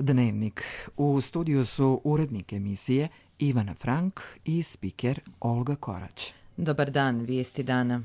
Dnevnik. U studiju su urednik emisije Ivana Frank i spiker Olga Korać. Dobar dan, vijesti dana.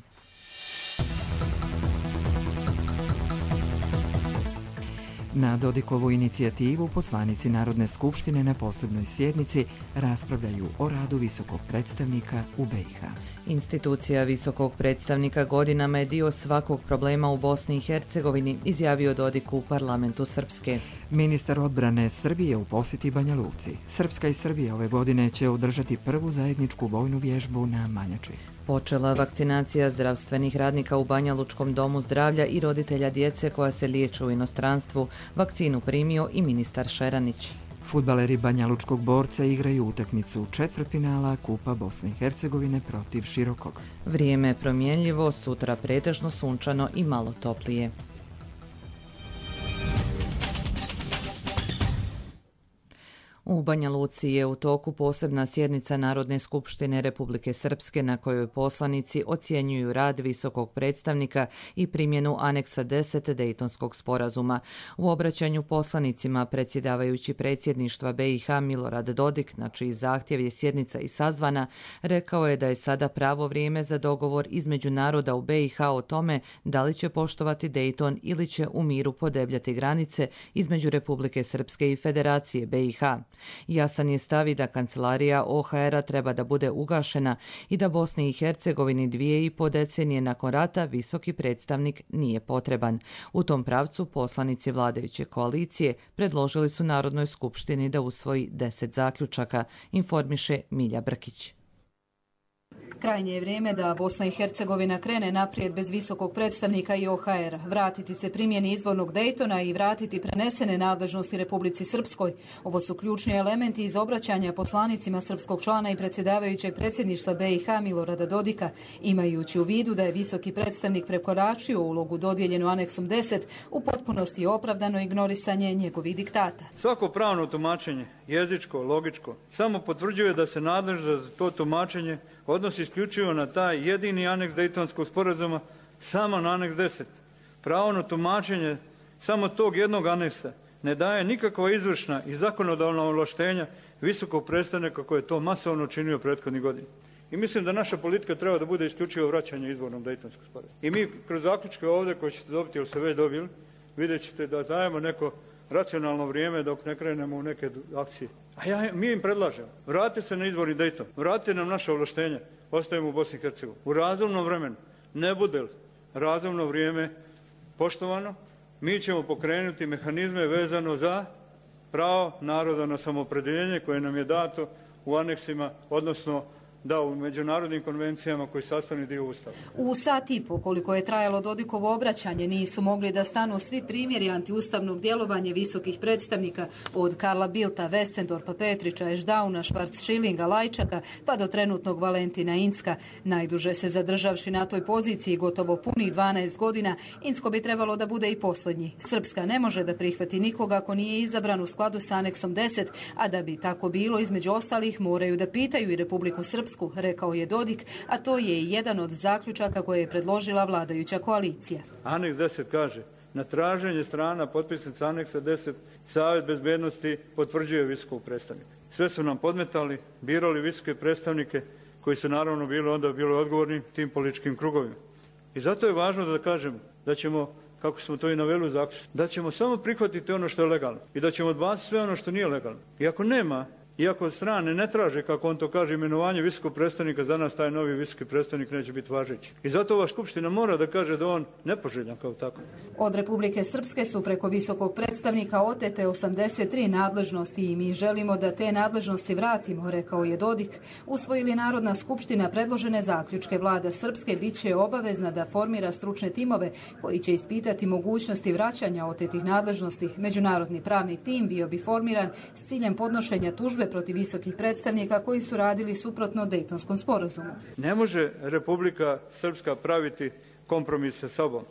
Na Dodikovu inicijativu poslanici Narodne skupštine na posebnoj sjednici raspravljaju o radu visokog predstavnika u BiH. Institucija visokog predstavnika godinama je dio svakog problema u Bosni i Hercegovini, izjavio Dodik u parlamentu Srpske. Ministar odbrane Srbije u posjeti Banja Luci. Srpska i Srbija ove godine će održati prvu zajedničku vojnu vježbu na Manjači. Počela vakcinacija zdravstvenih radnika u Banja Lučkom domu zdravlja i roditelja djece koja se liječe u inostranstvu. Vakcinu primio i ministar Šeranić. Fudbaleri Banja Lučkog Borca igraju utakmicu četvrtfinala Kupa Bosne i Hercegovine protiv Širokog. Vrijeme je promjenljivo, sutra pretežno sunčano i malo toplije. U Banja Luci je u toku posebna sjednica Narodne skupštine Republike Srpske na kojoj poslanici ocjenjuju rad visokog predstavnika i primjenu aneksa 10 Dejtonskog sporazuma. U obraćanju poslanicima predsjedavajući predsjedništva BiH Milorad Dodik, na čiji zahtjev je sjednica i sazvana, rekao je da je sada pravo vrijeme za dogovor između naroda u BiH o tome da li će poštovati Dejton ili će u miru podebljati granice između Republike Srpske i Federacije BiH. Jasan je stav i da kancelarija OHR-a treba da bude ugašena i da Bosni i Hercegovini 2,5 decenije nakon rata visoki predstavnik nije potreban. U tom pravcu poslanici vladajuće koalicije predložili su Narodnoj skupštini da usvoji 10 zaključaka, informiše Milja Brkić. Krajnje je vrijeme da Bosna i Hercegovina krene naprijed bez visokog predstavnika i OHR, vratiti se primjeni izvornog Dejtona i vratiti prenesene nadležnosti Republici Srpskoj. Ovo su ključni elementi iz obraćanja poslanicima srpskog člana i predsjedavajućeg predsjedništva BiH Milorada Dodika, imajući u vidu da je visoki predstavnik prekoračio ulogu dodijeljenu aneksom 10 u potpunosti opravdano ignorisanje njegovih diktata. Svako pravno tumačenje, jezičko, logičko, samo potvrđuje da se nadležnost za to tumačenje odnosi isključivo na taj jedini aneks Dejtonskog sporazuma, samo na aneks 10. Pravo na tumačenje samo tog jednog aneksa ne daje nikakva izvršna i zakonodavna ovlaštenja visokog predstavnika koji je to masovno činio prethodnih godina. I mislim da naša politika treba da bude isključivo vraćanje izvornog Dejtonskog sporazuma. I mi kroz zaključke ovdje koje ćete dobiti, ili ste već dobili, vidjet ćete da dajemo neko racionalno vrijeme dok ne krenemo u neke akcije. Mi im predlažemo, vratite se na izvorni Dejton, vratite nam naše ovlaštenja, ostajemo u Bosni i Hercegovini. U razumnom vremenu, ne bude li razumno vrijeme poštovano, mi ćemo pokrenuti mehanizme vezano za pravo naroda na samoopredjeljenje koje nam je dato u aneksima, odnosno da u međunarodnim konvencijama koji sastavni dio Ustava. U sat i po koliko je trajalo Dodikovo obraćanje nisu mogli da stanu svi primjeri antiustavnog djelovanja visokih predstavnika od Karla Bildta, Westendorpa, Petrića, Ešdauna, Schwarz-Schillinga, Lajčaka pa do trenutnog Valentina Incka. Najduže se zadržavši na toj poziciji gotovo punih 12 godina, Incko bi trebalo da bude i posljednji. Srpska ne može da prihvati nikoga ako nije izabran u skladu sa aneksom 10, a da bi tako bilo, između ostalih moraju da pitaju i Republiku Srpsku, rekao je Dodik, a to je i jedan od zaključaka koje je predložila vladajuća koalicija. Aneks 10 kaže, na traženje strana potpisnica aneksa 10 Savjet bezbednosti potvrđuje visokog predstavnika. Sve su nam podmetali, birali visoke predstavnike koji su naravno bili odgovorni tim političkim krugovima. I zato je važno da kažemo da ćemo, kako smo to i naveli u zaključku, da ćemo samo prihvatiti ono što je legalno i da ćemo odbaciti sve ono što nije legalno. I ako nema, iako strane ne traže, kako on to kaže, imenovanje visokog predstavnika, za nas taj novi visoki predstavnik neće biti važeći. I zato ova skupština mora da kaže da on nepoželjan kao tako. Od Republike Srpske su preko visokog predstavnika otete 83 nadležnosti i mi želimo da te nadležnosti vratimo, rekao je Dodik. Usvojili Narodna skupština predložene zaključke, vlada Srpske bit će obavezna da formira stručne timove koji će ispitati mogućnosti vraćanja otetih nadležnosti. Međunarodni pravni tim bio bi formiran s ciljem podnošenja tužbe protiv visokih predstavnika koji su radili suprotno Dejtonskom sporazumu. Ne može Republika Srpska praviti kompromis sa sobom.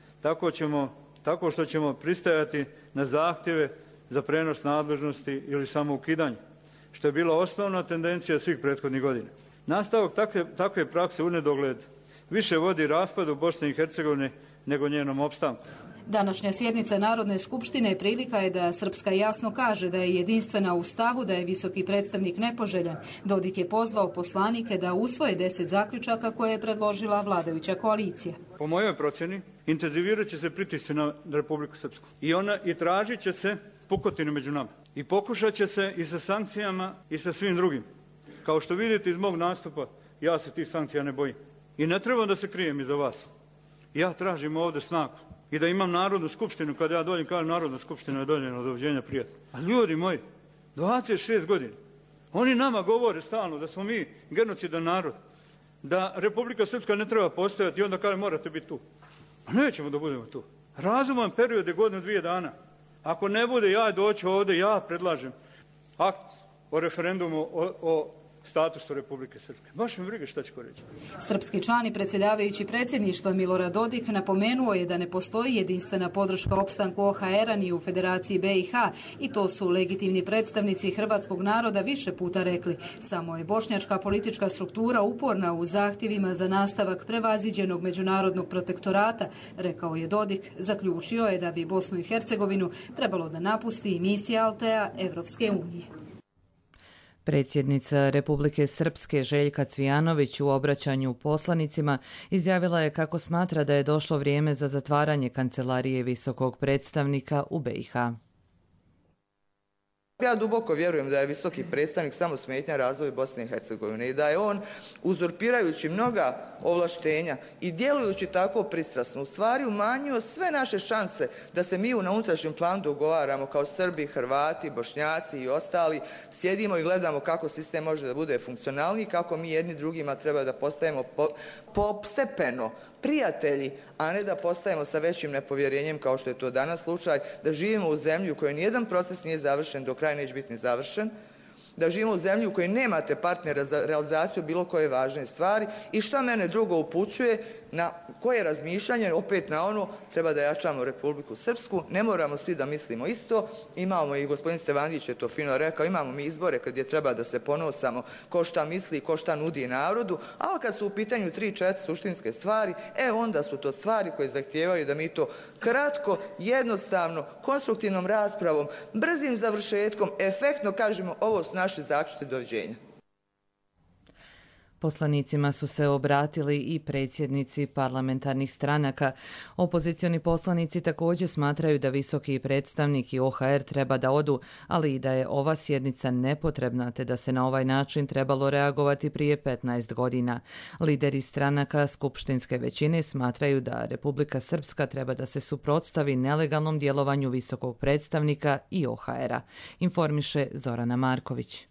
Tako što ćemo pristajati na zahtjeve za prenos nadležnosti ili samo ukidanje, što je bila osnovna tendencija svih prethodnih godina. Nastavak takve prakse u nedogled više vodi raspadu Bosne i Hercegovine nego njenom opstanku. Današnja sjednica Narodne skupštine prilika je da Srpska jasno kaže da je jedinstvena u stavu, da je visoki predstavnik nepoželjan. Dodik je pozvao poslanike da usvoje 10 zaključaka koje je predložila vladajuća koalicija. Po mojoj procjeni, intenzivirat će se pritisci na Republiku Srpsku. I tražit će se pukotine među nama. I pokušat će se i sa sankcijama i sa svim drugim. Kao što vidite iz mog nastupa, ja se tih sankcija ne bojim. I ne trebam da se krijem iza vas. Ja tražim ovdje snagu. I da imam Narodnu skupštinu, kada ja dođem, kažem Narodna skupština je dođena, doviđenja, prijatno. A ljudi moji, 26 godina, oni nama govore stalno da smo mi genocidan narod, da Republika Srpska ne treba postojati i onda kaže morate biti tu. A nećemo da budemo tu. Razuman period je godinu, 2 dana. Ako ne bude ja doći ovdje, ja predlažem akt o referendumu o statusu Republike Srpske. Baš mi briga šta će ko reći. Srpski član i predsjedavajući predsjedništva Milorad Dodik napomenuo je da ne postoji jedinstvena podrška opstanku OHR-a ni u Federaciji BiH i to su legitimni predstavnici hrvatskog naroda više puta rekli. Samo je bošnjačka politička struktura uporna u zahtjevima za nastavak prevaziđenog međunarodnog protektorata, rekao je Dodik. Zaključio je da bi Bosnu i Hercegovinu trebalo da napusti misija Altea Evropske unije. Predsjednica Republike Srpske Željka Cvijanović u obraćanju poslanicima izjavila je kako smatra da je došlo vrijeme za zatvaranje kancelarije visokog predstavnika u BiH. Ja duboko vjerujem da je visoki predstavnik samo smetnja razvoju Bosne i Hercegovine i da je on, uzurpirajući mnoga ovlaštenja i djelujući tako pristrasno, u stvari umanjio sve naše šanse da se mi na unutrašnjem planu dogovaramo kao Srbi, Hrvati, Bošnjaci i ostali, sjedimo i gledamo kako sistem može da bude funkcionalniji, kako mi jedni drugima treba da postajemo postepeno prijatelji, a ne da postajemo sa većim nepovjerenjem kao što je to danas slučaj, da živimo u zemlji u kojoj nijedan proces nije završen, do kraja neće biti ni završen, da živimo u zemlji u kojoj nemate partnera za realizaciju bilo koje važne stvari i šta mene drugo upućuje na koje razmišljanje, opet na ono, treba da jačamo Republiku Srpsku, ne moramo svi da mislimo isto, imamo i gospodin Stevanović je to fino rekao, imamo mi izbore kad je treba da se ponosamo ko šta misli, ko šta nudi narodu, ali kad su u pitanju 3-4 suštinske stvari, onda su to stvari koje zahtijevaju da mi to kratko, jednostavno, konstruktivnom raspravom, brzim završetkom, efektno kažemo ovo su naši zaključci, doviđenja. Poslanicima su se obratili i predsjednici parlamentarnih stranaka. Opozicioni poslanici također smatraju da visoki predstavnik i OHR treba da odu, ali i da je ova sjednica nepotrebna te da se na ovaj način trebalo reagovati prije 15 godina. Lideri stranaka skupštinske većine smatraju da Republika Srpska treba da se suprotstavi nelegalnom djelovanju visokog predstavnika i OHR-a, informiše Zorana Marković.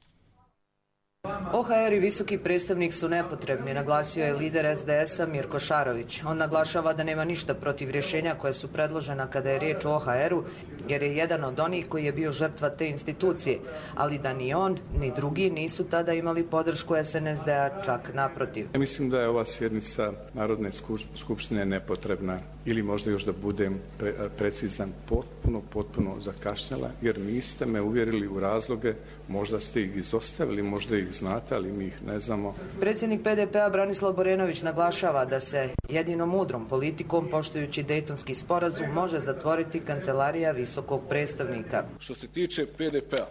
OHR i visoki predstavnik su nepotrebni, naglasio je lider SDS-a Mirko Šarović. On naglašava da nema ništa protiv rješenja koje su predložena kada je riječ o OHR-u, jer je jedan od onih koji je bio žrtva te institucije, ali da ni on, ni drugi nisu tada imali podršku SNSD-a, čak naprotiv. Mislim da je ova sjednica Narodne skupštine nepotrebna ili možda još da budem precizan, potpuno zakašnjela, jer niste me uvjerili u razloge, možda ste ih izostavili, možda ih znate, ali mi ih ne znamo. Predsjednik PDP-a Branislav Borenović naglašava da se jedino mudrom politikom, poštujući Dejtonski sporazum, može zatvoriti kancelarija visokog predstavnika. Što se tiče PDP-a,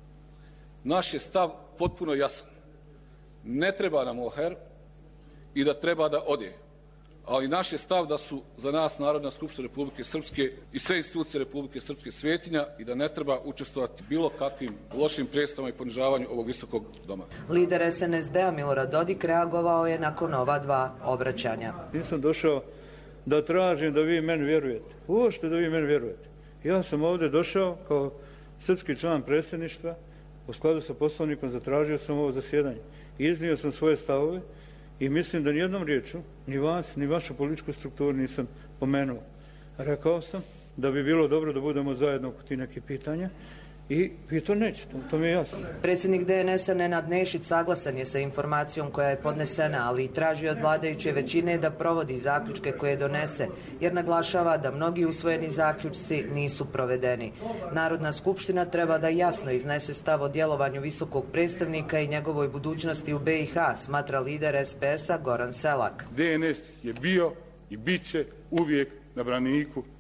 naš je stav potpuno jasan. Ne treba nam OHR i da treba da ode. Ali naš je stav da su za nas Narodna skupština Republike Srpske i sve institucije Republike Srpske svetinja i da ne treba učestvovati bilo kakvim lošim predstavama i ponižavanju ovog visokog doma. Lider SNSD-a Milorad Dodik reagovao je nakon ova dva obraćanja. Nisam došao da tražim da vi meni vjerujete. Uopšte da vi meni vjerujete. Ja sam ovdje došao kao srpski član predsjedništva, u skladu sa poslovnikom zatražio sam ovo zasjedanje. Iznio sam svoje stavove i mislim da nijednom riječu, ni vas, ni vašu političku strukturu nisam pomenuo. Rekao sam da bi bilo dobro da budemo zajedno oko tih nekih pitanja i vi to nećete, to mi je jasno. Predsjednik DNS-a Nenad Nešić saglasan je sa informacijom koja je podnesena, ali i traži od vladajuće većine da provodi zaključke koje donese, jer naglašava da mnogi usvojeni zaključci nisu provedeni. Narodna skupština treba da jasno iznese stav o djelovanju visokog predstavnika i njegovoj budućnosti u BiH, smatra lider SPS-a Goran Selak. DNS je bio i bit će uvijek na braniku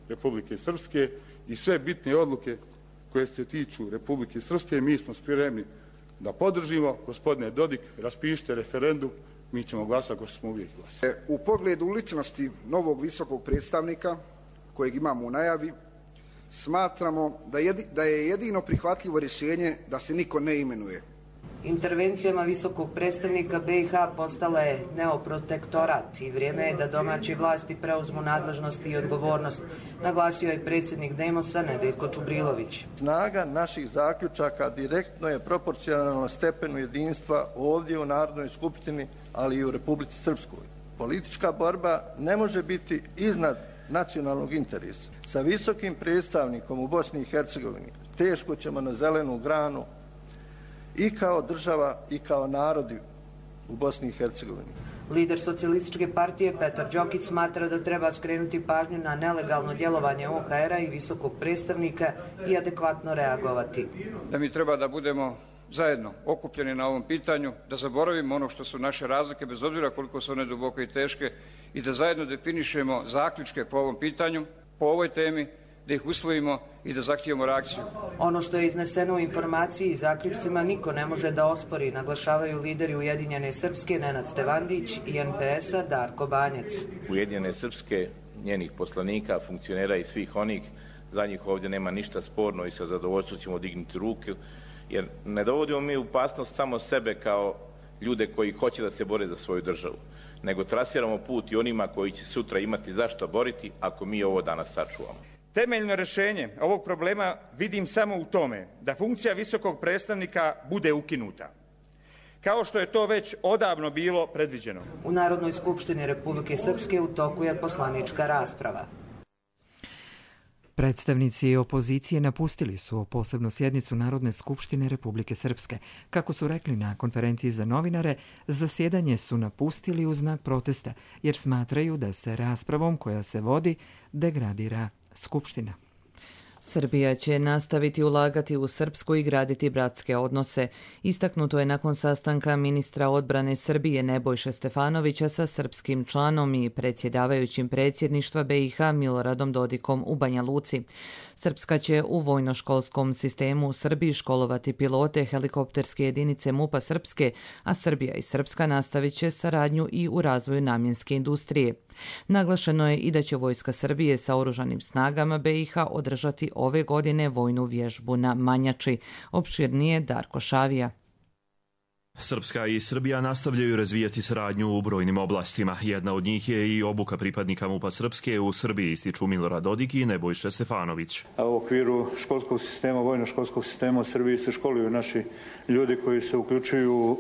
Republike Srpske i sve bitne odluke koje se tiču Republike Srpske, mi smo spremni da podržimo. Gospodine Dodik, raspišite referendum, mi ćemo glasati ako smo uvijek glasali. U pogledu ličnosti novog visokog predstavnika, kojeg imamo u najavi, smatramo da je jedino prihvatljivo rješenje da se niko ne imenuje. Intervencijama visokog predstavnika BiH postala je neoprotektorat i vrijeme je da domaće vlasti preuzmu nadležnosti i odgovornost, naglasio je predsjednik Demosa Nedeljko Čubrilović. Snaga naših zaključaka direktno je proporcionalna stepenu jedinstva ovdje u Narodnoj skupštini, ali i u Republici Srpskoj. Politička borba ne može biti iznad nacionalnog interesa. Sa visokim predstavnikom u Bosni i Hercegovini teško ćemo na zelenu granu i kao država i kao narodi u Bosni i Hercegovini. Lider socijalističke partije Petar Đokić smatra da treba skrenuti pažnju na nelegalno djelovanje OHR-a i visokog predstavnika i adekvatno reagovati. Da mi treba da budemo zajedno okupljeni na ovom pitanju, da zaboravimo ono što su naše razlike, bez obzira koliko su one duboke i teške, i da zajedno definišemo zaključke po ovom pitanju, po ovoj temi, da ih usvojimo i da zahtijemo reakciju. Ono što je izneseno u informaciji i zaključcima niko ne može da ospori, naglašavaju lideri Ujedinjene Srpske Nenad Stevandić i NPS-a Darko Banjac. Ujedinjene Srpske, njenih poslanika, funkcionera i svih onih, za njih ovdje nema ništa sporno i sa zadovoljstvom ćemo dignuti ruke, jer ne dovodimo mi u opasnost samo sebe kao ljude koji hoće da se bore za svoju državu, nego trasiramo put i onima koji će sutra imati zašto boriti ako mi ovo danas sačuvamo. Temeljno rješenje ovog problema vidim samo u tome da funkcija visokog predstavnika bude ukinuta, kao što je to već odavno bilo predviđeno. U Narodnoj skupštini Republike Srpske u toku je poslanička rasprava. Predstavnici opozicije napustili su posebnu sjednicu Narodne skupštine Republike Srpske. Kako su rekli na konferenciji za novinare, zasjedanje su napustili u znak protesta jer smatraju da se raspravom koja se vodi degradira Skupština. Srbija će nastaviti ulagati u Srpsku i graditi bratske odnose. Istaknuto je nakon sastanka ministra odbrane Srbije Nebojše Stefanovića sa srpskim članom i predsjedavajućim predsjedništva BiH Miloradom Dodikom u Banja Luci. Srpska će u vojnoškolskom sistemu u Srbiji školovati pilote helikopterske jedinice MUP-a Srpske, a Srbija i Srpska nastavit će saradnju i u razvoju namjenske industrije. Naglašeno je i da će Vojska Srbije sa oružanim snagama BiH održati ove godine vojnu vježbu na Manjači. Opširnije Darko Šavija. Srpska i Srbija nastavljaju razvijati saradnju u brojnim oblastima. Jedna od njih je i obuka pripadnika MUP-a Srpske u Srbiji, ističu Milorad Dodik i Nebojša Stefanović. U okviru školskog sistema, vojno-školskog sistema u Srbiji se školuju naši ljudi koji se uključuju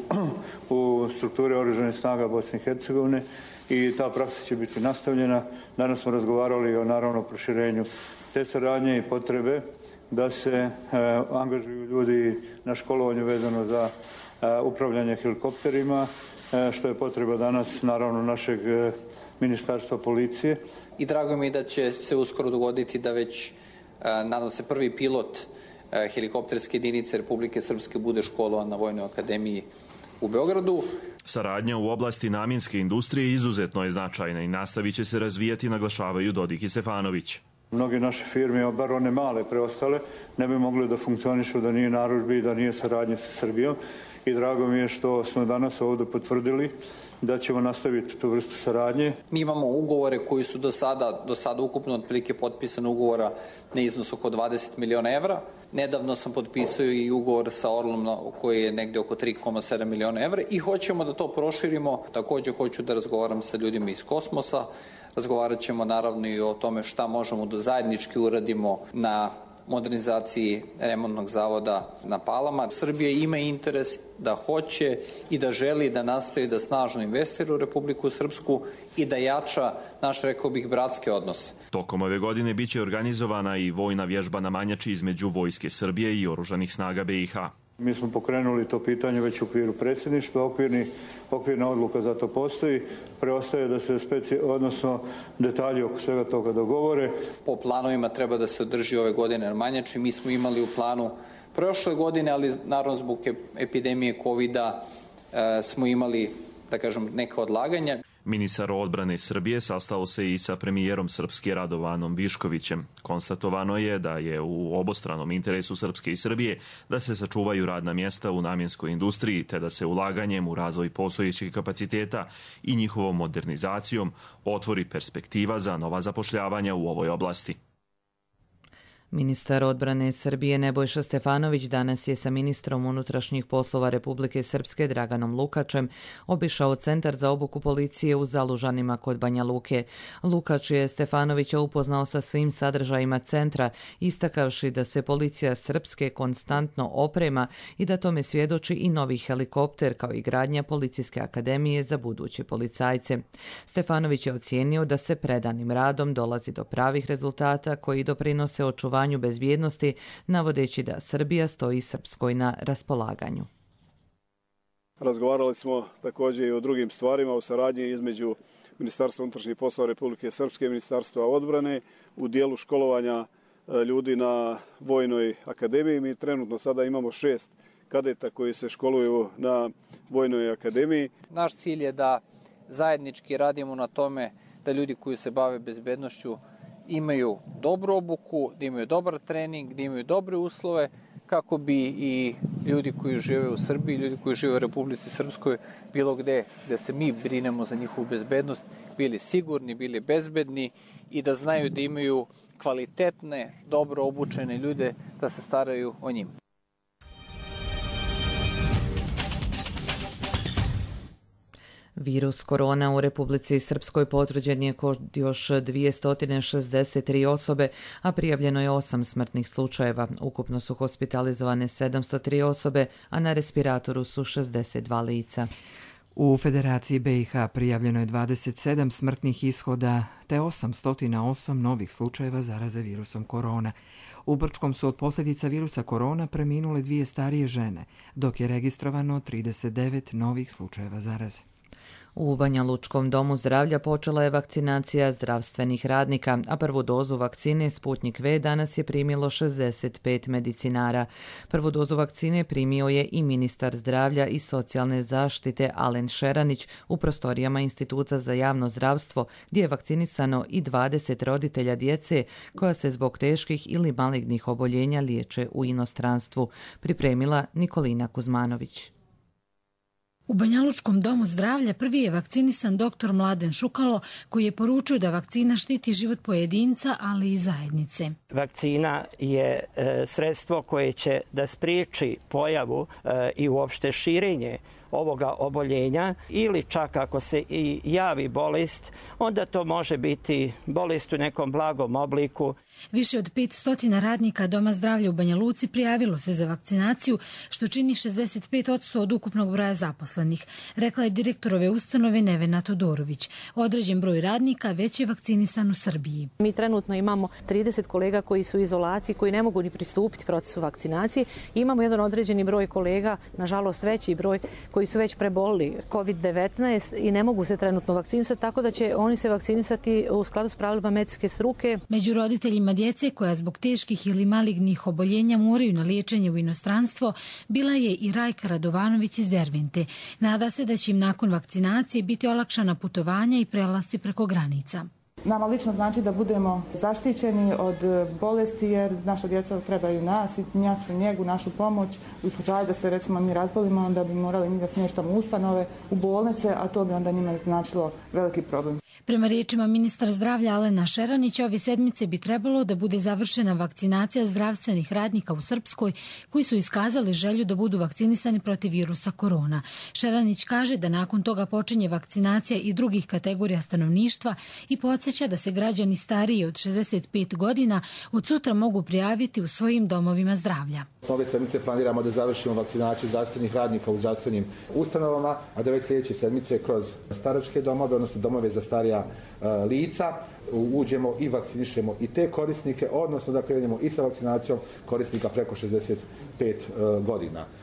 u strukture oružanih snaga Bosne i Hercegovine i ta praksa će biti nastavljena. Danas smo razgovarali o naravno proširenju te saradnje i potrebe da se angažuju ljudi na školovanju vezano za upravljanje helikopterima, što je potreba danas naravno našeg ministarstva policije. I drago mi je da će se uskoro dogoditi da već, nadam se, prvi pilot helikopterske jedinice Republike Srpske bude školovan na Vojnoj akademiji u Beogradu. Saradnja u oblasti namjenske industrije izuzetno je značajna i nastavit će se razvijati, naglašavaju Dodik i Stefanović. Mnoge naše firme, bar one male preostale, ne bi mogli da funkcionišu da nije narudžbi i da nije saradnje sa Srbijom. I drago mi je što smo danas ovdje potvrdili da ćemo nastaviti tu vrstu saradnje. Mi imamo ugovore koji su do sada ukupno otprilike potpisano ugovora na iznos oko 20 miliona evra. Nedavno sam potpisao i ugovor sa Orlom koji je negdje oko 3,7 miliona evra i hoćemo da to proširimo. Također hoću da razgovaram sa ljudima iz kosmosa. Razgovarat ćemo naravno i o tome šta možemo da zajednički uradimo na modernizaciji remontnog zavoda na Palama. Srbija ima interes da hoće i da želi da nastavi da snažno investira u Republiku Srpsku i da jača naš, rekao bih, bratske odnose. Tokom ove godine biće organizovana i vojna vježba na Manjači između Vojske Srbije i oružanih snaga BiH. Mi smo pokrenuli to pitanje već u okviru predsjedništva, okvirna odluka za to postoji. Preostaje da se odnosno detalji oko svega toga dogovore. Po planovima treba da se održi ove godine na Manjači. Mi smo imali u planu prošle godine, ali naravno zbog epidemije COVID-a smo imali, da kažem, neka odlaganja. Ministar odbrane Srbije sastao se i sa premijerom Srpske Radovanom Viškovićem. Konstatovano je da je u obostranom interesu Srpske i Srbije da se sačuvaju radna mjesta u namjenskoj industriji, te da se ulaganjem u razvoj postojećih kapaciteta i njihovom modernizacijom otvori perspektiva za nova zapošljavanja u ovoj oblasti. Ministar odbrane Srbije Nebojša Stefanović danas je sa ministrom unutrašnjih poslova Republike Srpske Draganom Lukačem obišao Centar za obuku policije u Zalužanima kod Banja Luke. Lukač je Stefanovića upoznao sa svim sadržajima centra, istakavši da se policija Srpske konstantno oprema i da tome svjedoči i novi helikopter kao i gradnja policijske akademije za buduće policajce. Stefanović je ocijenio da se predanim radom dolazi do pravih rezultata koji doprinose očuvanju bezbjednosti, navodeći da Srbija stoji Srpskoj na raspolaganju. Razgovarali smo također i o drugim stvarima u saradnji između Ministarstva unutrašnjih poslova Republike Srpske i Ministarstva odbrane u dijelu školovanja ljudi na Vojnoj akademiji. Mi trenutno sada imamo 6 kadeta koji se školuju na Vojnoj akademiji. Naš cilj je da zajednički radimo na tome da ljudi koji se bave bezbednošću imaju dobru obuku, da imaju dobar trening, da imaju dobre uslove, kako bi i ljudi koji žive u Srbiji, ljudi koji žive u Republici Srpskoj, bilo gde se mi brinemo za njihovu bezbednost, bili sigurni, bili bezbedni i da znaju da imaju kvalitetne, dobro obučene ljude da se staraju o njima. Virus korona u Republici Srpskoj potvrđen je kod još 263 osobe, a prijavljeno je 8 smrtnih slučajeva. Ukupno su hospitalizovane 703 osobe, a na respiratoru su 62 lica. U Federaciji BiH prijavljeno je 27 smrtnih ishoda te 808 novih slučajeva zaraze virusom korona. U Brčkom su od posljedica virusa korona preminule 2 starije žene, dok je registrovano 39 novih slučajeva zaraze. U Banja Lučkom domu zdravlja počela je vakcinacija zdravstvenih radnika, a prvu dozu vakcine Sputnik V danas je primilo 65 medicinara. Prvu dozu vakcine primio je i ministar zdravlja i socijalne zaštite Alen Šeranić u prostorijama Instituta za javno zdravstvo, gdje je vakcinisano i 20 roditelja djece koja se zbog teških ili malignih oboljenja liječe u inostranstvu, pripremila Nikolina Kuzmanović. U Banja Lučkom domu zdravlja prvi je vakcinisan dr. Mladen Šukalo, koji je poručio da vakcina štiti život pojedinca, ali i zajednice. Vakcina je sredstvo koje će da spriječi pojavu i uopšte širenje ovoga oboljenja ili čak ako se i javi bolest, onda to može biti bolest u nekom blagom obliku. Više od 500 radnika Doma zdravlja u Banja Luci prijavilo se za vakcinaciju, što čini 65% od ukupnog broja zaposlenih, rekla je direktorove ustanove Nevena Todorović. Određen broj radnika već je vakcinisan u Srbiji. Mi trenutno imamo 30 kolega koji su u izolaciji, koji ne mogu ni pristupiti procesu vakcinacije. Imamo jedan određeni broj kolega, nažalost veći broj, koji su već prebolili COVID-19 i ne mogu se trenutno vakcinisati, tako da će oni se vakcinisati u skladu s pravilima medicinske struke. Među roditeljima djece koja zbog teških ili malignih oboljenja moraju na liječenje u inostranstvo bila je i Rajka Radovanović iz Dervente. Nada se da će im nakon vakcinacije biti olakšana putovanja i prelasci preko granica. Nama lično znači da budemo zaštićeni od bolesti jer naša djeca trebaju nas i našu njegu, našu pomoć. U slučaju da se recimo mi razbolimo, onda bi morali mi da smještamo ustanove u bolnice, a to bi onda njima značilo veliki problem. Prema riječima ministra zdravlja Alena Šeranića, ove sedmice bi trebalo da bude završena vakcinacija zdravstvenih radnika u Srpskoj koji su iskazali želju da budu vakcinisani protiv virusa korona. Šeranić kaže da nakon toga počinje vakcinacija i drugih kategorija stanovništva i podsjeća da se građani stariji od 65 godina od sutra mogu prijaviti u svojim domovima zdravlja. Ove sedmice planiramo da završimo vakcinaciju zdravstvenih radnika u zdravstvenim ustanovama, a da već sljedeće sedmice kroz staračke domove, odnosno domove za starija lica, uđemo i vakcinišemo i te korisnike, odnosno da krenemo i sa vakcinacijom korisnika preko 65 godina.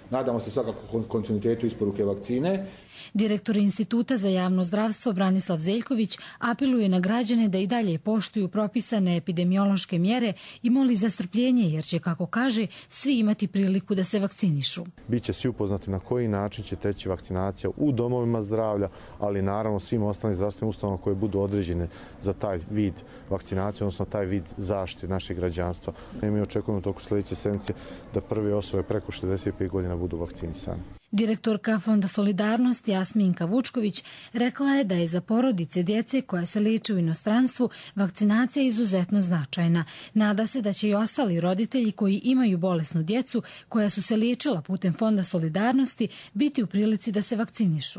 Nadamo se svakako kontinuitetu isporuke vakcine. Direktor Instituta za javno zdravstvo Branislav Zeljković apeluje na građane da i dalje poštuju propisane epidemiološke mjere i moli za strpljenje jer će, kako kaže, svi imati priliku da se vakcinišu. Biće svi upoznati na koji način će teći vakcinacija u domovima zdravlja, ali naravno svim ostalim zdravstvenim ustanovama koje budu određene za taj vid vakcinacije, odnosno taj vid zaštite našeg građanstva. Mi očekujemo u toku sljedeće sedmice da prve osobe preko 65 godina budu vakcinisane. Direktorka Fonda Solidarnost Jasminka Vučković rekla je da je za porodice djece koja se liječe u inostranstvu vakcinacija izuzetno značajna. Nada se da će i ostali roditelji koji imaju bolesnu djecu koja su se liječila putem Fonda Solidarnosti biti u prilici da se vakcinišu.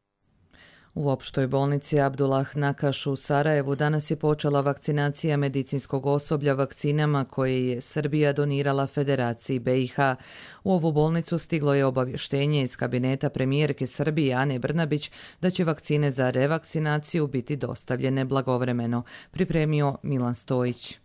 U opštoj bolnici Abdullah Nakaš u Sarajevu danas je počela vakcinacija medicinskog osoblja vakcinama koje je Srbija donirala Federaciji BiH. U ovu bolnicu stiglo je obavještenje iz kabineta premijerke Srbije Ane Brnabić da će vakcine za revakcinaciju biti dostavljene blagovremeno, pripremio Milan Stojić.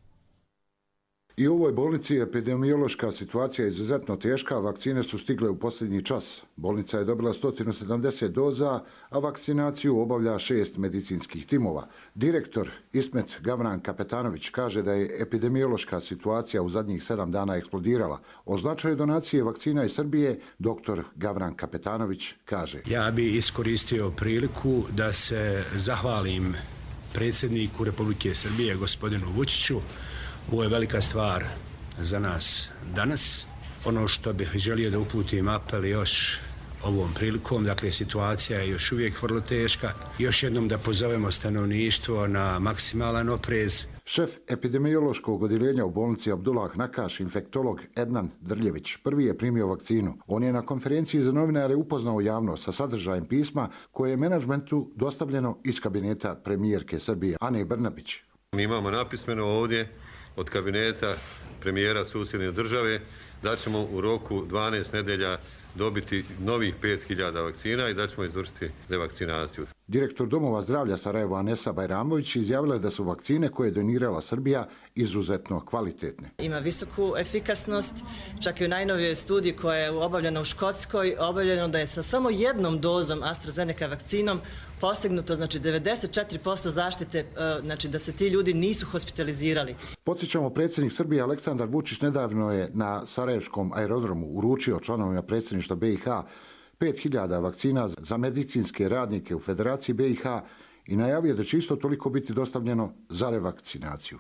I u ovoj bolnici epidemiološka situacija je izuzetno teška, vakcine su stigle u posljednji čas. Bolnica je dobila 170 doza, a vakcinaciju obavlja 6 medicinskih timova. Direktor Ismet Gavran Kapetanović kaže da je epidemiološka situacija u zadnjih 7 dana eksplodirala. O značaju donacije vakcina iz Srbije dr. Gavran Kapetanović kaže: Ja bi iskoristio priliku da se zahvalim predsjedniku Republike Srbije, gospodinu Vučiću. Ovo je velika stvar za nas danas. Ono što bih želio da uputim apel još ovom prilikom, dakle situacija je još uvijek vrlo teška. Još jednom da pozovemo stanovništvo na maksimalan oprez. Šef epidemiološkog odjeljenja u bolnici Abdullah Nakaš, infektolog Ednan Drljević, prvi je primio vakcinu. On je na konferenciji za novinare upoznao javnost sa sadržajem pisma koje je menadžmentu dostavljeno iz kabineta premijerke Srbije Ane Brnabić. Mi imamo napismeno ovdje od kabineta premijera susjedne države da ćemo u roku 12 nedelja dobiti novih 5000 vakcina i da ćemo izvršiti revakcinaciju. Direktor Domova zdravlja Sarajeva Anesa Bajramović izjavila je da su vakcine koje je donirala Srbija izuzetno kvalitetne. Ima visoku efikasnost, čak i u najnovijoj studiji koja je obavljena u Škotskoj, obavljeno da je sa samo jednom dozom AstraZeneca vakcinom postignuto, znači 94% zaštite, znači da se ti ljudi nisu hospitalizirali. Podsjećamo, predsjednik Srbije Aleksandar Vučić nedavno je na Sarajevskom aerodromu uručio članovima predsjedništva BiH 5000 vakcina za medicinske radnike u Federaciji BiH i najavio da će isto toliko biti dostavljeno za revakcinaciju.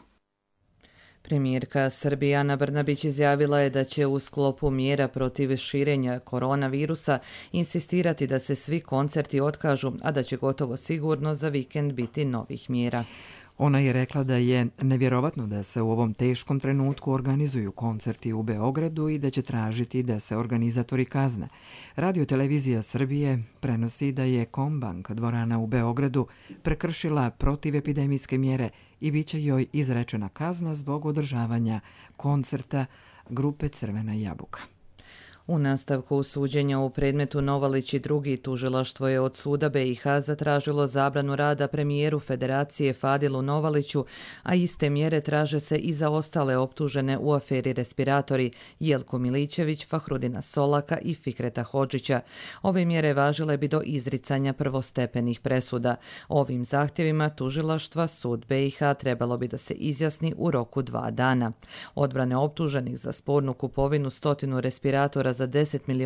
Premijerka Srbije Ana Brnabić izjavila je da će u sklopu mjera protiv širenja koronavirusa insistirati da se svi koncerti otkažu, a da će gotovo sigurno za vikend biti novih mjera. Ona je rekla da je nevjerovatno da se u ovom teškom trenutku organizuju koncerti u Beogradu i da će tražiti da se organizatori kazne. Radio-televizija Srbije prenosi da je Kombank dvorana u Beogradu prekršila protivepidemijske mjere i bit će joj izrečena kazna zbog održavanja koncerta grupe Crvena jabuka. U nastavku suđenja u predmetu Novalić i drugi, tužilaštvo je od suda BiH zatražilo zabranu rada premijeru Federacije Fadilu Novaliću, a iste mjere traže se i za ostale optužene u aferi respiratori Jelku Milićević, Fahrudina Solaka i Fikreta Hodžića. Ove mjere važile bi do izricanja prvostepenih presuda. Ovim zahtjevima tužilaštva sud BiH trebalo bi da se izjasni u roku 2 dana. Odbrane optuženih za spornu kupovinu 100 respiratora za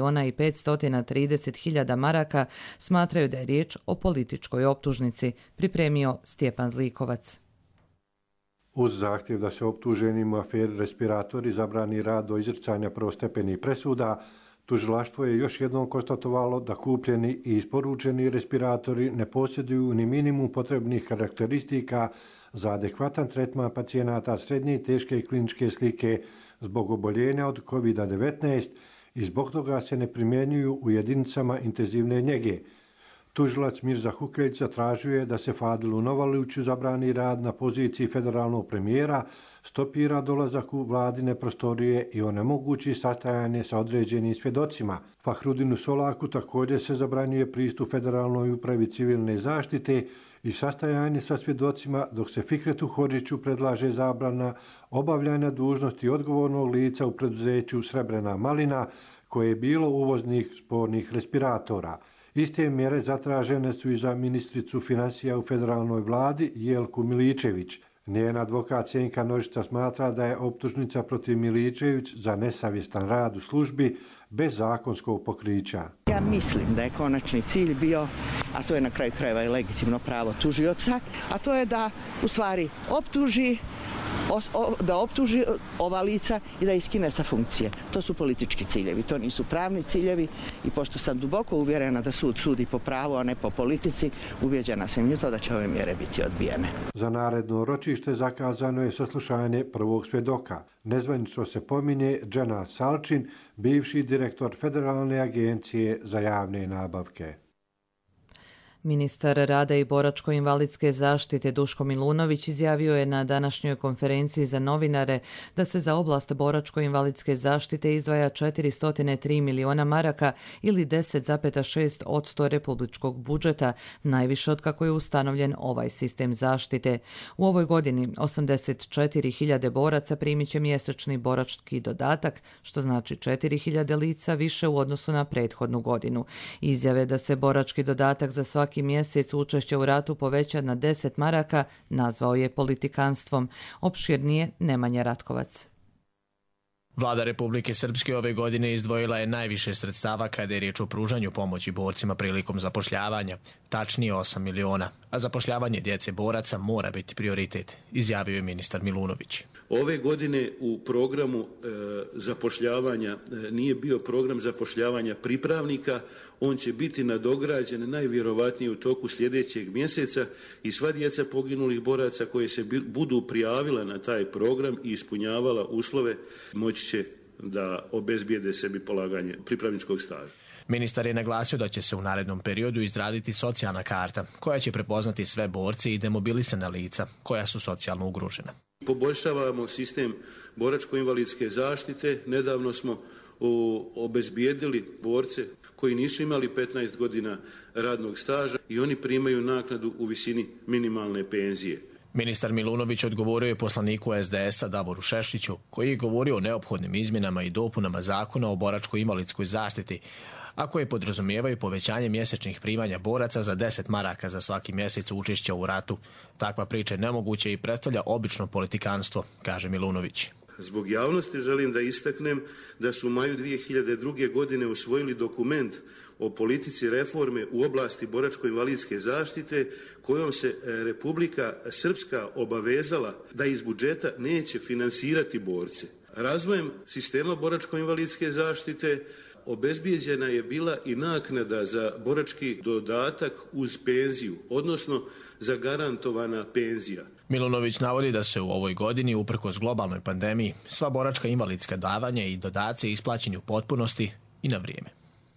10.530.000 maraka smatraju da je riječ o političkoj optužnici, pripremio Stjepan Zlikovac. Uz zahtjev da se optuženim u aferi respiratori zabrani rad do izricanja prvostepenih presuda, tužilaštvo je još jednom konstatovalo da kupljeni i isporučeni respiratori ne posjeduju ni minimum potrebnih karakteristika za adekvatan tretman pacijenata srednje i teške kliničke slike zbog oboljenja od COVID-19 i zbog toga se ne primjenjuju u jedinicama intenzivne njege. Tužilac Mirza Hukelić zatražio je da se Fadilu Novaliću zabrani rad na poziciji federalnog premijera, stopira dolazak u vladine prostorije i onemogući sastajanje sa određenim svjedocima. Fahrudinu Solaku također se zabranjuje pristup Federalnoj upravi civilne zaštite i sastajanje sa svjedocima, dok se Fikretu Hodžiću predlaže zabrana obavljanja dužnosti odgovornog lica u preduzeću Srebrena malina, koje je bilo uvoznih spornih respiratora. Iste mjere zatražene su i za ministricu financija u federalnoj vladi Jelku Miličević. Njen advokat Sjenka Nožica smatra da je optužnica protiv Miličević za nesavjestan rad u službi bez zakonskog pokrića. Ja mislim da je konačni cilj bio, a to je na kraju krajeva i legitimno pravo tužioca, a to je da u stvari optuži ova lica i da iskine sa funkcije. To su politički ciljevi, to nisu pravni ciljevi i pošto sam duboko uvjerena da sud sudi po pravu, a ne po politici, uvjeđena sam i u to da će ove mjere biti odbijene. Za naredno ročište zakazano je saslušanje prvog svjedoka. Nezvanično se pominje Džena Salčin, bivši direktor Federalne agencije za javne nabavke. Ministar rada i boračko-invalidske zaštite Duško Milunović izjavio je na današnjoj konferenciji za novinare da se za oblast boračko-invalidske zaštite izdvaja 403 miliona maraka ili 10,6% republičkog budžeta, najviše od kako je ustanovljen ovaj sistem zaštite. U ovoj godini 84.000 boraca primit će mjesečni borački dodatak, što znači 4.000 lica više u odnosu na prethodnu godinu. Izjave da se borački dodatak za svaki mjesec učešća u ratu poveća na 10 maraka nazvao je politikanstvom. Opširnije Nemanja Ratkovac. Vlada Republike Srpske ove godine izdvojila je najviše sredstava kada je riječ o pružanju pomoći borcima prilikom zapošljavanja, tačnije 8 miliona, a zapošljavanje djece boraca mora biti prioritet, izjavio je ministar Milunović. Ove godine u programu zapošljavanja nije bio program zapošljavanja pripravnika, on će biti nadograđen najvjerovatnije u toku sljedećeg mjeseca i sva djeca poginulih boraca koje se budu prijavila na taj program i ispunjavala uslove moći će da obezbijede sebi polaganje pripravničkog staža. Ministar je naglasio da će se u narednom periodu izraditi socijalna karta koja će prepoznati sve borce i demobilisana lica koja su socijalno ugrožena. Poboljšavamo sistem boračko-invalidske zaštite. Nedavno smo obezbijedili borce koji nisu imali 15 godina radnog staža i oni primaju naknadu u visini minimalne penzije. Ministar Milunović odgovorio je poslaniku SDS-a Davoru Šešliću, koji je govorio o neophodnim izmjenama i dopunama zakona o boračko-invalidskoj zaštiti, a koje podrazumijevaju povećanje mjesečnih primanja boraca za 10 maraka za svaki mjesec učešća u ratu. Takva priča je nemoguća i predstavlja obično politikanstvo, kaže Milunović. Zbog javnosti želim da istaknem da su u maju 2002. godine usvojili dokument o politici reforme u oblasti boračko-invalidske zaštite kojom se Republika Srpska obavezala da iz budžeta neće finansirati borce. Razvojem sistema boračko-invalidske zaštite obezbijeđena je bila i naknada za borački dodatak uz penziju, odnosno zagarantovana penzija. Milunović navodi da se u ovoj godini, uprkos globalnoj pandemiji, sva boračka invalidska davanja i dodaci isplaćeni u potpunosti i na vrijeme.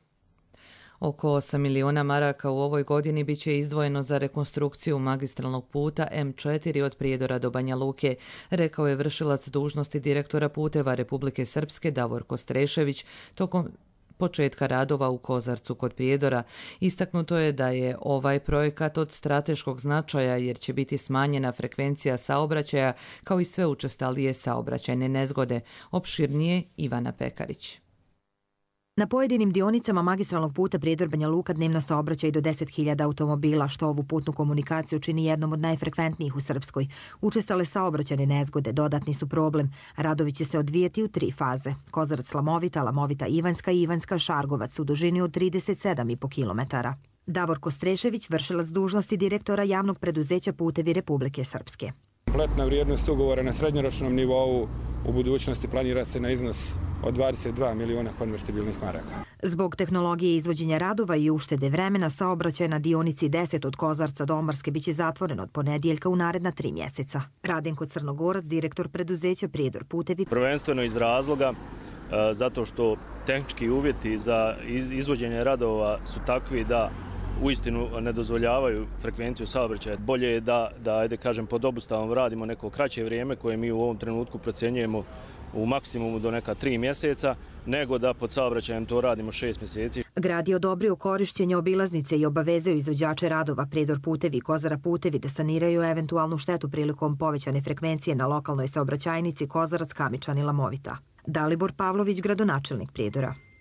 Oko 8 miliona maraka u ovoj godini bit će izdvojeno za rekonstrukciju magistralnog puta M4 od Prijedora do Banja Luke, rekao je vršilac dužnosti direktora puteva Republike Srpske Davorko Strešević tokom početka radova u Kozarcu kod Prijedora. Istaknuto je da je ovaj projekat od strateškog značaja jer će biti smanjena frekvencija saobraćaja kao i sve učestalije saobraćajne nezgode. Opširnije Ivana Pekarić. Na pojedinim dionicama magistralnog puta Prijedor-Banja Luka dnevno saobraća i do 10.000 automobila, što ovu putnu komunikaciju čini jednom od najfrekventnijih u Srpskoj. Učestale saobraćajne nezgode dodatni su problem. Radovi će se odvijeti u 3 faze. Kozarac-Lamovita, Lamovita-Ivanjska i Ivanjska-Šargovac u dužini od 37,5 km. Davorko Strešević, vršilac dužnosti direktora javnog preduzeća Putevi Republike Srpske. Kompletna vrijednost ugovora na srednjoročnom nivou u budućnosti planira se na iznos od 22 miliona konvertibilnih maraka. Zbog tehnologije izvođenja radova i uštede vremena, saobraćaj na dionici 10 od Kozarca do Ombarske biće zatvoren od ponedjeljka u naredna 3 mjeseca. Radenko Crnogorac, direktor preduzeća Prijedor Putevi. Prvenstveno iz razloga zato što tehnički uvjeti za izvođenje radova su takvi da uistinu ne dozvoljavaju frekvenciju saobraćaja. Bolje je da ajde kažem, pod obustavom radimo neko kraće vrijeme koje mi u ovom trenutku procjenjujemo u maksimumu do neka 3 mjeseca, nego da pod saobraćajem to radimo 6 mjeseci. Grad je odobrio korišćenje obilaznice i obavezao izvođače radova Prijedor Putevi i Kozara Putevi da saniraju eventualnu štetu prilikom povećane frekvencije na lokalnoj saobraćajnici Kozarac, Kamičan i Lamovita. Dalibor Pavlović, gradonačelnik Prijedora.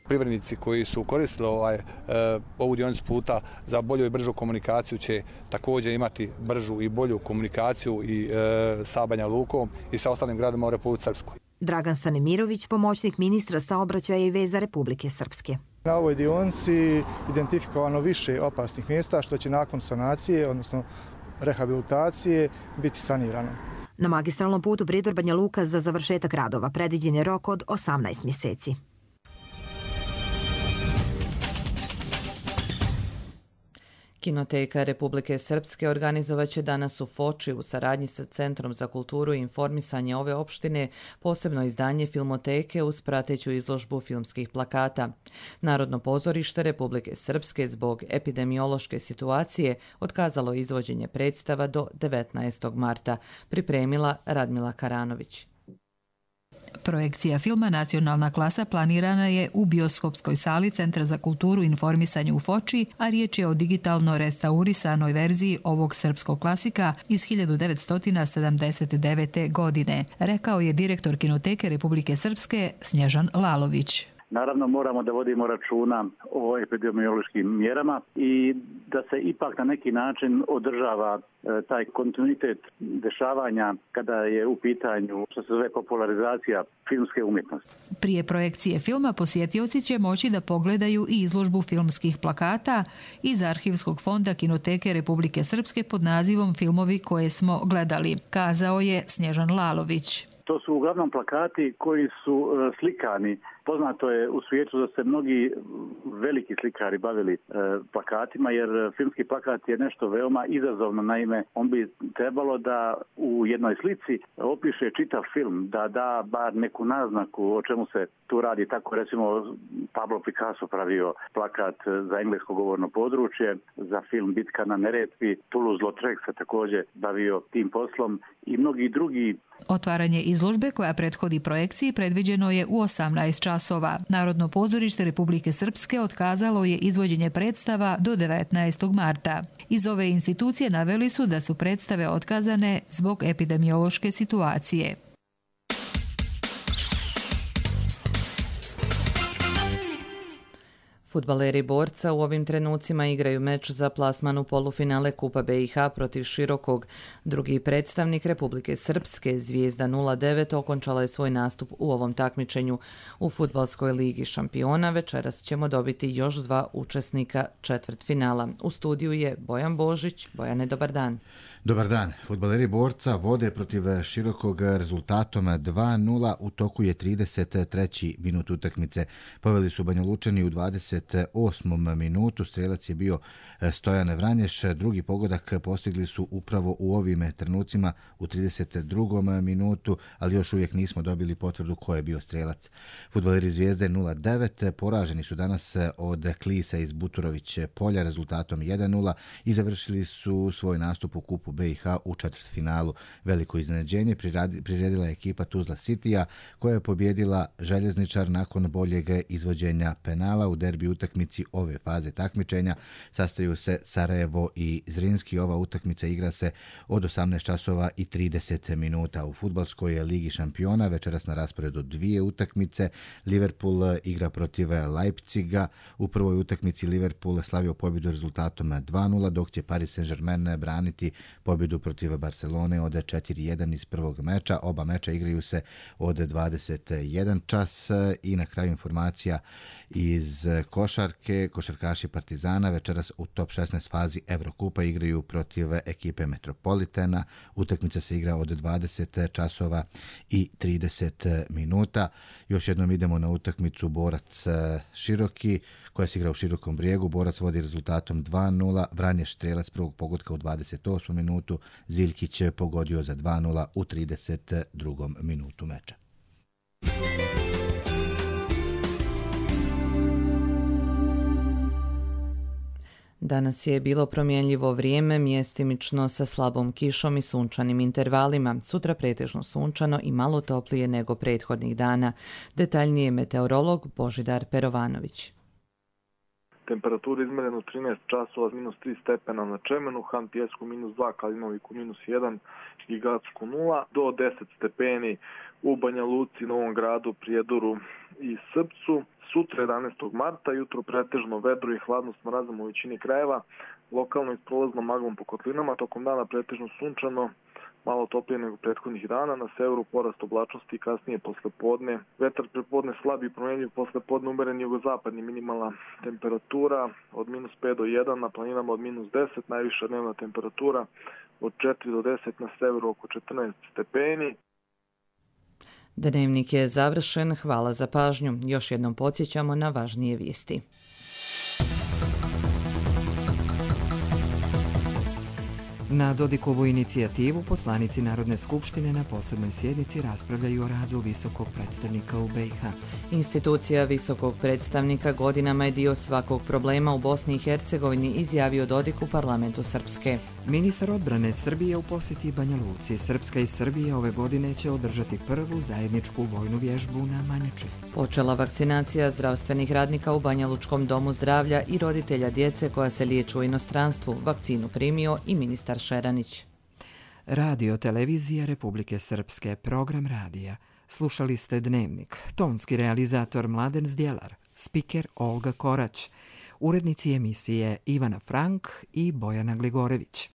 privrednici koji su koristili ovu dionicu puta za bolju i bržu komunikaciju će također imati bržu i bolju komunikaciju i sa Banja Lukom i sa ostalim gradima u Republici Srpskoj. Dragan Stanimirović, pomoćnik ministra saobraćaja i veza Republike Srpske. Na ovoj dionici identifikovano više opasnih mjesta što će nakon sanacije, odnosno rehabilitacije, biti sanirano. Na magistralnom putu Prijedor-Banja Luka za završetak radova predviđen je rok od 18 mjeseci. Kinoteka Republike Srpske organizovaće danas u Foči u saradnji sa Centrom za kulturu i informisanje ove opštine posebno izdanje filmoteke uz prateću izložbu filmskih plakata. Narodno pozorište Republike Srpske zbog epidemiološke situacije otkazalo izvođenje predstava do 19. marta, pripremila Radmila Karanović. Projekcija filma Nacionalna klasa planirana je u bioskopskoj sali Centra za kulturu i informisanje u Foči, a riječ je o digitalno restaurisanoj verziji ovog srpskog klasika iz 1979. godine, rekao je direktor Kinoteke Republike Srpske Snježan Lalović. Naravno moramo da vodimo računa o epidemiološkim mjerama i da se ipak na neki način održava taj kontinuitet dešavanja kada je u pitanju što se zove popularizacija filmske umjetnosti. Prije projekcije filma posjetioci će moći da pogledaju i izložbu filmskih plakata iz Arhivskog fonda Kinoteke Republike Srpske pod nazivom Filmovi koje smo gledali, kazao je Snježan Lalović. To su uglavnom plakati koji su slikani. Poznato je u svijetu da se mnogi veliki slikari bavili plakatima, jer filmski plakat je nešto veoma izazovno. Naime, on bi trebalo da u jednoj slici opiše čitav film, da da bar neku naznaku o čemu se tu radi. Tako recimo Pablo Picasso pravio plakat za englesko govorno područje, za film Bitka na Neretvi, Toulouse-Lautrec se također bavio tim poslom i mnogi drugi. Otvaranje izložbe koja prethodi projekciji predviđeno je u 18 časova. Narodno pozorište Republike Srpske otkazalo je izvođenje predstava do 19. marta. Iz ove institucije naveli su da su predstave otkazane zbog epidemiološke situacije. Fudbaleri Borca u ovim trenucima igraju meč za plasman u polufinale Kupa BiH protiv Širokog. Drugi predstavnik Republike Srpske, Zvijezda 09, okončala je svoj nastup u ovom takmičenju. U Fudbalskoj ligi šampiona večeras ćemo dobiti još 2 učesnika četvrtfinala. U studiju je Bojan Božić. Bojane, dobar dan. Dobar dan. Fudbaleri Borca vode protiv Širokog rezultatom 2:0. U toku je 33. minut utakmice. Poveli su Banjalučani u 28. minutu. Strelac je bio Stojan Vranješ. Drugi pogodak postigli su upravo u ovim trenucima u 32. minutu, ali još uvijek nismo dobili potvrdu ko je bio strelac. Fudbaleri Zvijezde 09 poraženi su danas od Klisa iz Buturović polja rezultatom 1:0 i završili su svoj nastup u Kupu BiH u četvrtfinalu. Veliko iznenađenje priredila je ekipa Tuzla Citya koja je pobjedila Željezničar nakon boljeg izvođenja penala u derbi utakmici ove faze takmičenja. Sastaju se Sarajevo i Zrinski. Ova utakmica igra se od 18 časova i 30 minuta. U Fudbalskoj ligi šampiona večeras na rasporedu 2 utakmice. Liverpool igra protiv Leipziga. U prvoj utakmici Liverpool slavio pobjedu rezultatom 2:0, dok će Paris Saint-Germain braniti pobjedu protiv Barcelone od 4:1 iz prvog meča. Oba meča igraju se od 21 čas i na kraju informacija iz košarke. Košarkaši Partizana večeras u top 16 fazi Evrokupa igraju protiv ekipe Metropolitana. Utakmica se igra od 20 časova i 30 minuta. Još jednom idemo na utakmicu Borac Široki koja se igra u Širokom Brijegu. Borac vodi rezultatom 2:0. Vranješ strelac prvog pogotka u 28. minutu. Ziljkić je pogodio za 2:0 u 32. minutu meča. Danas je bilo promjenljivo vrijeme, mjestimično sa slabom kišom i sunčanim intervalima. Sutra pretežno sunčano i malo toplije nego prethodnih dana. Detaljnije meteorolog Božidar Perovanović. Temperatura izmjerena u 13 časova, -3 stepena na Čemenu, Han Pjesku -2, Kalinoviku -1 i Gacku 0, do 10 stepeni u Banja Luci, Novom Gradu, Prijedoru i Srpcu. Sutra 11. marta, jutro pretežno vedro i hladno s mrazom u većini krajeva, lokalno i s prolaznom maglom po kotlinama, tokom dana pretežno sunčano, malo toplije nego prethodnih dana, na severu porast oblačnosti i kasnije poslepodne. Vetar prepodne slab i promjenjiv, poslepodne umeren jugozapadni, minimalna temperatura od -5 do 1, na planinama od -10, najviša dnevna temperatura od 4 do 10, na severu oko 14 stepeni. Dnevnik je završen, hvala za pažnju. Još jednom podsjećamo na važnije vijesti. Na Dodikovu inicijativu poslanici Narodne skupštine na posebnoj sjednici raspravljaju o radu visokog predstavnika u BiH. Institucija visokog predstavnika godinama je dio svakog problema u Bosni i Hercegovini, izjavio Dodik u parlamentu Srpske. Ministar odbrane Srbije u posjeti Banja Luci. Srpska i Srbija ove godine će održati prvu zajedničku vojnu vježbu na Manjači. Počela vakcinacija zdravstvenih radnika u Banja Lučkom domu zdravlja i roditelja djece koja se liječe u inostranstvu. Vakcinu primio i ministar Šeranić. Radio televizija Republike Srpske, program radija. Slušali ste Dnevnik. Tonski realizator Mladen Zdjelar, spiker Olga Korać, urednici emisije Ivana Frank i Bojana Gligorević.